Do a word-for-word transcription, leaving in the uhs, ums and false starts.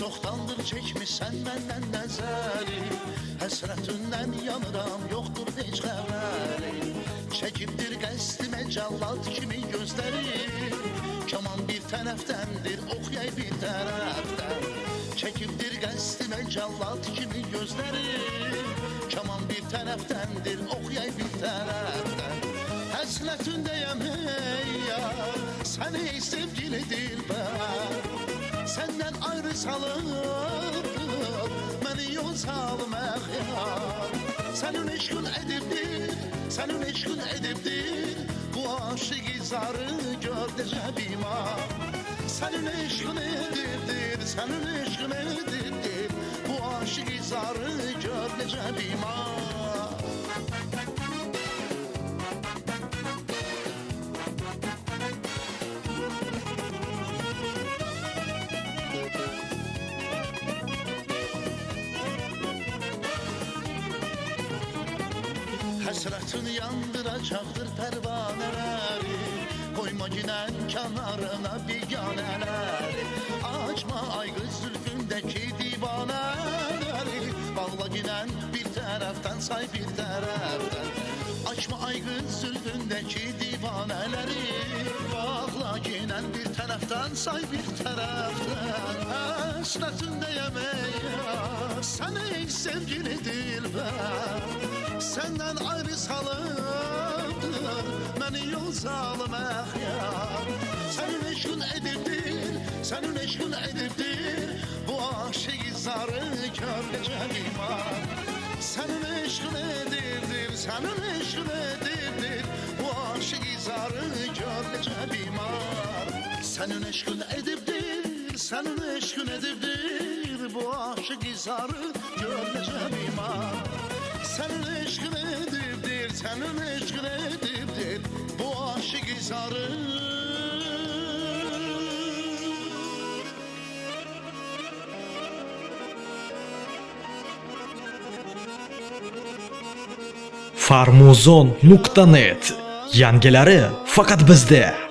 Çoxdandır çekmişsən məndən nəzəri, həsrətindən yanıram, yoxdur heç xəbəri. Çəkibdir qəsdimə cəllad kimi gözləri, kaman bir tərəfdəndir, ox yay bir tərəfdən. Çəkibdir qəsdimə cəllad kimi gözləri, kaman bir tərəfdəndir, ox yay bir tərəfdən. Həsrətindəyəm hey ya, sən ey sevgili dilbər, səndən ayrı salıb məni yol salım əxyar. Sənin eşqin edibdir, sənin eşqin edibdir, bu aşıqı zarı gör necə bimar. Sənin eşqin edibdir, sənin eşqin edibdir, bu aşıqı zarı gör necə bimar. Həsrətin yandıracaqdır pərvanələri, qoyma ginən kənarına biganələri. Açma aygız zülfündəki divanələri, bağla ginən bir tərəfdən, say bir tərəfdən. Açma aygız zülfündəki divanələri, bağla ginən bir tərəfdən, say bir tərəfdən. Həsrətindəyəm ey ya, sən ey sevgili dilbər, səndən ayrı salıbdır məni yol salım əxyar. Sənin eşqin edibdir, sənin eşqin edibdir, bu aşıqı zarı gör necə bimar. Sənin eşqin edibdir, sənin eşqin edibdir, bu aşıqı zarı gör necə bimar. Sənin eşqin edibdir, sənin eşqin edibdir, bu aşıqı zarı gör necə bimar. Sənin eşqin edibdir, sənin eşqin edibdir, bu aşıqı zarı. Farmuzon nokta net. Yangilari faqat bizda.